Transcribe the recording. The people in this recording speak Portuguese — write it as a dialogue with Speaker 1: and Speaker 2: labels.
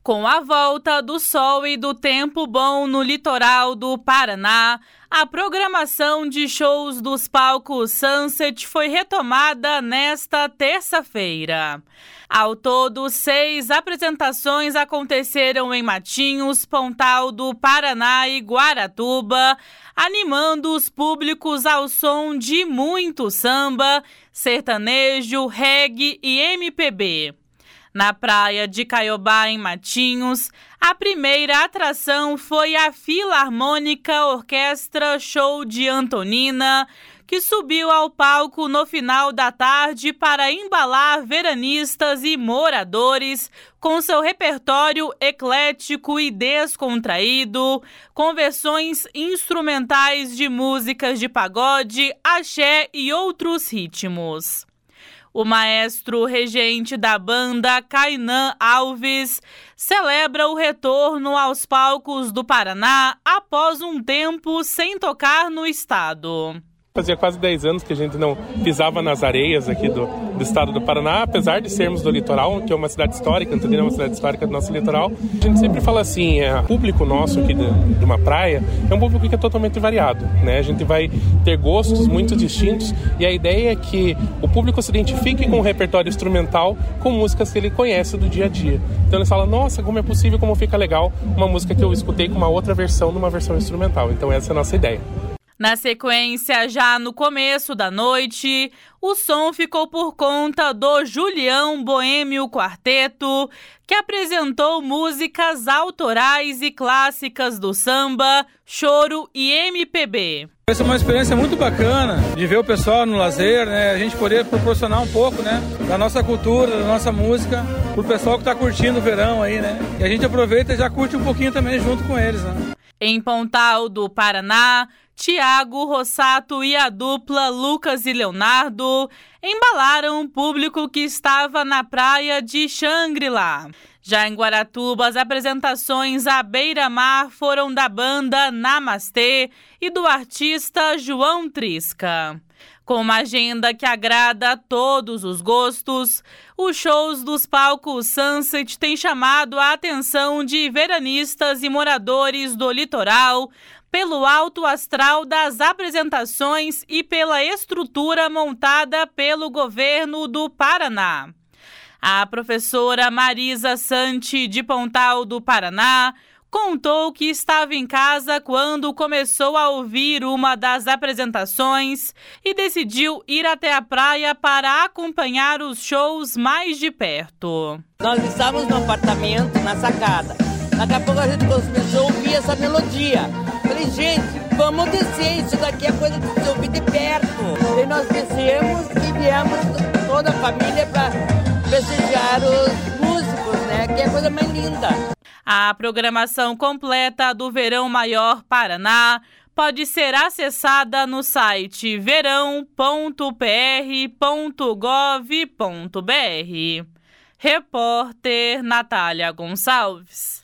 Speaker 1: Com a volta do sol e do tempo bom no litoral do Paraná, a programação de shows dos palcos Sunset foi retomada nesta terça-feira. Ao todo, 6 apresentações aconteceram em Matinhos, Pontal do Paraná e Guaratuba, animando os públicos ao som de muito samba, sertanejo, reggae e MPB. Na praia de Caiobá, em Matinhos, a primeira atração foi a Filarmônica Orquestra Show de Antonina, que subiu ao palco no final da tarde para embalar veranistas e moradores com seu repertório eclético e descontraído, com versões instrumentais de músicas de pagode, axé e outros ritmos. O maestro regente da banda, Kainan Alves, celebra o retorno aos palcos do Paraná após um tempo sem tocar no estado.
Speaker 2: Fazia quase 10 anos que a gente não pisava nas areias aqui do estado do Paraná, apesar de sermos do litoral, que é uma cidade histórica, Antonina é uma cidade histórica do nosso litoral. A gente sempre fala assim, o público nosso aqui de uma praia é um público que é totalmente variado, né? A gente vai ter gostos muito distintos e a ideia é que o público se identifique com o repertório instrumental com músicas que ele conhece do dia a dia. Então ele fala, nossa, como é possível, como fica legal uma música que eu escutei com uma outra versão, numa versão instrumental. Então essa é a nossa ideia.
Speaker 1: Na sequência, já no começo da noite, o som ficou por conta do Julião Boêmio Quarteto, que apresentou músicas autorais e clássicas do samba, choro e MPB.
Speaker 3: Essa é uma experiência muito bacana de ver o pessoal no lazer, né? A gente poder proporcionar um pouco, né, da nossa cultura, da nossa música, pro pessoal que está curtindo o verão aí, né? E a gente aproveita e já curte um pouquinho também junto com eles, né?
Speaker 1: Em Pontal do Paraná, Tiago Rossato e a dupla Lucas e Leonardo embalaram o público que estava na praia de Xangri-Lá. Já em Guaratuba, as apresentações à beira-mar foram da banda Namastê e do artista João Trisca. Com uma agenda que agrada a todos os gostos, os shows dos palcos Sunset têm chamado a atenção de veranistas e moradores do litoral pelo alto astral das apresentações e pela estrutura montada pelo governo do Paraná. A professora Marisa Santi, de Pontal do Paraná, contou que estava em casa quando começou a ouvir uma das apresentações e decidiu ir até a praia para acompanhar os shows mais de perto.
Speaker 4: Nós estávamos no apartamento, na sacada. Daqui a pouco a gente começou a ouvir essa melodia. Falei, gente, vamos descer, isso daqui é coisa de se ouvir de perto. E nós descemos e viemos toda a família para prestigiar os músicos, né? Que é a coisa mais linda.
Speaker 1: A programação completa do Verão Maior Paraná pode ser acessada no site verão.pr.gov.br. Repórter Natália Gonçalves.